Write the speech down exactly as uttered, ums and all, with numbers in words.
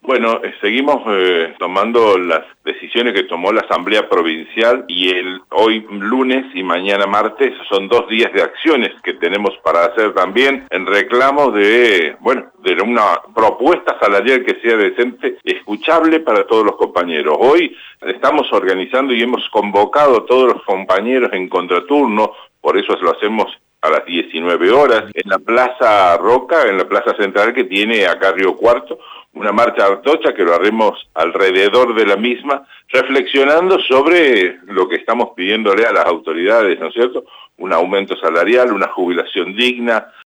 Bueno, eh, seguimos eh, tomando las decisiones que tomó la Asamblea Provincial y el hoy lunes y mañana martes son dos días de acciones que tenemos para hacer también en reclamo de, bueno, de una propuesta salarial que sea decente, escuchable para todos los compañeros. Hoy estamos organizando y hemos convocado a todos los compañeros en contraturno, por eso lo hacemos a las diecinueve horas, en la Plaza Roca, en la Plaza Central que tiene acá Río Cuarto, una marcha artocha que lo haremos alrededor de la misma, reflexionando sobre lo que estamos pidiéndole a las autoridades, ¿no es cierto? Un aumento salarial, una jubilación digna,